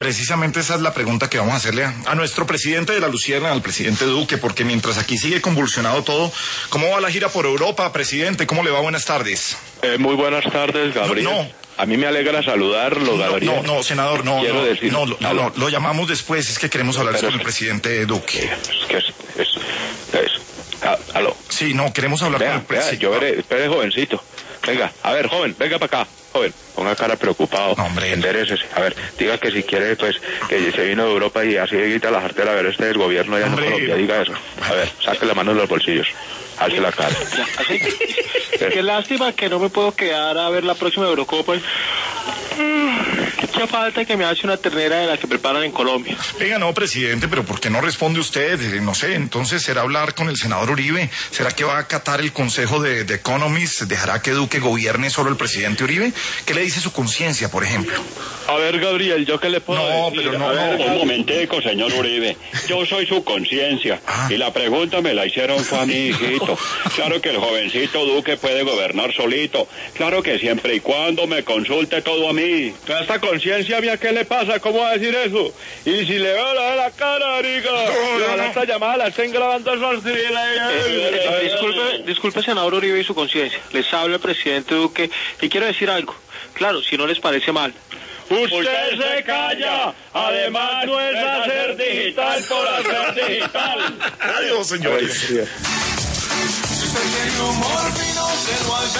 Precisamente esa es la pregunta que vamos a hacerle a nuestro presidente de la Lucierna, al presidente Duque, porque mientras aquí sigue convulsionado todo, ¿cómo va la gira por Europa, presidente? ¿Cómo le va? Buenas tardes. Muy buenas tardes, Gabriel. No. A mí me alegra saludarlo, Gabriel. No, senador, no, lo llamamos después, es que queremos hablar con el presidente Duque. Aló. Sí, no, queremos hablar con el presidente. Yo veré, espere, jovencito. Venga, a ver, joven, venga para acá. Joven, ponga cara preocupado. No, hombre. Enderécese. A ver, diga que si quiere, pues, que se vino de Europa y así quita la jartera. A ver, este es el gobierno allá en Colombia, diga eso. A ver, saque la mano de los bolsillos. Alce la cara. ¿Así? Qué lástima que no me puedo quedar a ver la próxima Eurocopa. Qué falta que me hace una ternera de la que preparan en Colombia. Venga, no, presidente, pero ¿por qué no responde usted? No sé, entonces será hablar con el senador Uribe. ¿Será que va a acatar el consejo de Economist? ¿Dejará que Duque gobierne solo el presidente Uribe? ¿Qué le dice su conciencia, por ejemplo? A ver, Gabriel, ¿yo qué le puedo decir? Pero no. Un momentico, señor Uribe. Yo soy su conciencia. Y la pregunta me la hicieron fue a mi hijito. Claro que el jovencito Duque puede gobernar solito. Claro que siempre y cuando me consulte todo a mí. Toda esta conciencia mía, ¿qué le pasa? ¿Cómo va a decir eso? Y si le veo la cara, rica. Ojalá esta llamada la estén grabando esos Disculpe, senador Uribe y su conciencia. Les habla el presidente Duque y quiero decir algo. Claro, si no les parece mal. Usted se calla. Además no es hacer digital por hacer digital. Adiós, señores. Si usted tiene humor fino, se lo